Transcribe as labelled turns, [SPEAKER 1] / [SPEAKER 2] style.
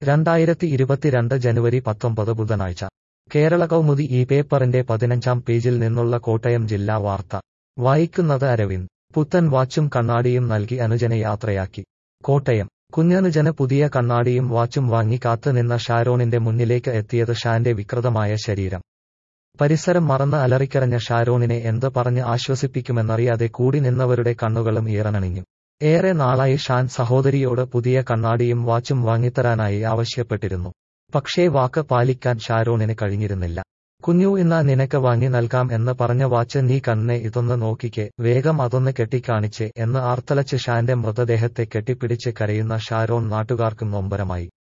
[SPEAKER 1] 2022 ജനുവരി 19 ബുധനാഴ്ച കേരള കൗമുദി ഈ പേപ്പറിന്റെ 15-ാം പേജിൽ നിന്നുള്ള കോട്ടയം ജില്ലാ വാർത്ത വായിക്കുന്നത് അരവിന്ദ്. പുത്തൻ വാച്ചും കണ്ണാടിയും നൽകി അനുജനെ യാത്രയാക്കി. കോട്ടയം. കുഞ്ഞനുജന് പുതിയ കണ്ണാടിയും വാച്ചും വാങ്ങി കാത്ത് നിന്ന ഷാരോണിന്റെ മുന്നിലേക്ക് എത്തിയത് ഷാന്റെ വികൃതമായ ശരീരം. പരിസരം മറന്ന് അലറിക്കരഞ്ഞ ഷാരോണിനെ എന്ത് പറഞ്ഞ് ആശ്വസിപ്പിക്കുമെന്നറിയാതെ കൂടി നിന്നവരുടെ കണ്ണുകളും ഈറനണിഞ്ഞു. ഏറെ നാളായി ഷാൻ സഹോദരിയോട് പുതിയ കണ്ണാടിയും വാച്ചും വാങ്ങിത്തരാനായി ആവശ്യപ്പെട്ടിരുന്നു. പക്ഷേ വാക്ക് പാലിക്കാൻ ഷാരോണിന് കഴിഞ്ഞിരുന്നില്ല. കുഞ്ഞു ഇന്നാ നിനക്ക് വാങ്ങി നൽകാം എന്ന് പറഞ്ഞ വാച്ച് നീ കണ്ണെ ഇതൊന്ന് നോക്കിക്കേ, വേഗം അതൊന്ന് കെട്ടിക്കാണിച്ചേ എന്ന് ആർത്തലച്ച് ഷാന്റെ മൃതദേഹത്തെ കെട്ടിപ്പിടിച്ച് കരയുന്ന ഷാരോൺ നാട്ടുകാർക്കും നൊമ്പരമായി.